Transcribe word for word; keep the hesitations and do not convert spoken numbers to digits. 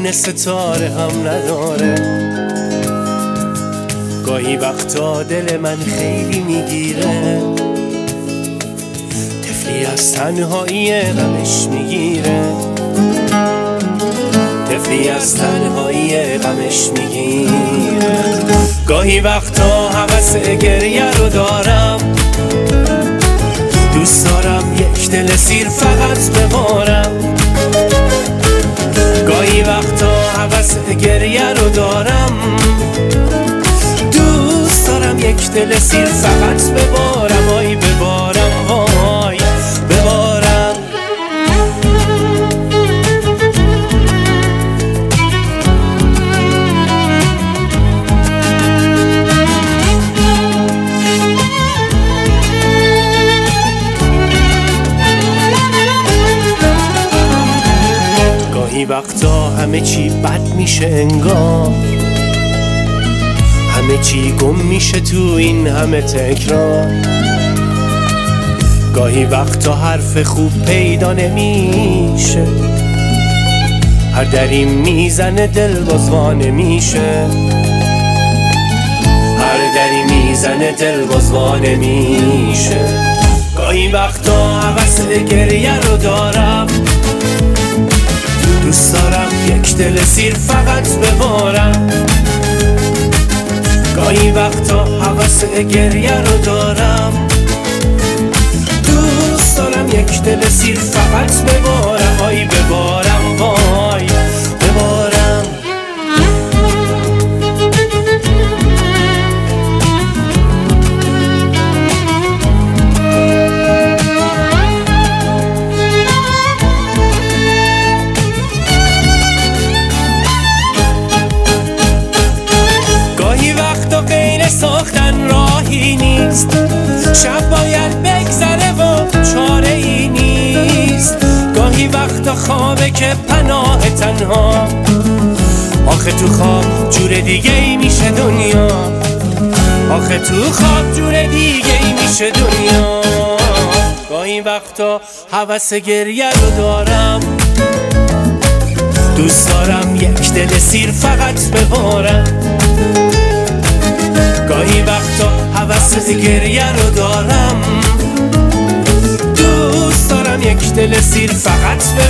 عین ستاره هم نداره. گاهی وقتا دل من خیلی میگیره، طفلی از تنهایی غمش میگیره، طفلی از تنهایی غمش میگیره. گاهی وقتا هوس گریه رو دارم، دوست دارم یک دل سیر فقط ببارم. گاهی وقتا هوس گریه رو دارم، دوست دارم یک دل سیر فقط ببارم. آی ببارم، وای ببارم. گاهی وقتا همه چی بد میشه انگار، همه چی گم میشه تو این همه تکرار. گاهی وقتا حرف خوب پیدا نمیشه، هر دری میزنه دل باز وا نمیشه، هر دری میزنه دل باز وا نمیشه. گاهی وقتا هوس گریه رو دارم، دوست دارم یک دل سیر فقط ببارم. گاهی وقتا هوس گریه رو دارم، دوست دارم یک دل سیر فقط ببارم. آی ببارم، وای ببارم. گاهی وقتا غیر ساختن راهی نیست، شب باید بگذره و چاره ای نیست. گاهی وقتا خوابه که پناه تنها، آخه تو خواب جور دیگه ای میشه دنیا، آخه تو خواب جور دیگه ای میشه دنیا. گاهی وقتا هوس گریه رو دارم، دوست دارم یک دل سیر فقط ببارم. گاهی وقتا هوس گریه رو دارم، دوست دارم یک دل سیر فقط ببارم.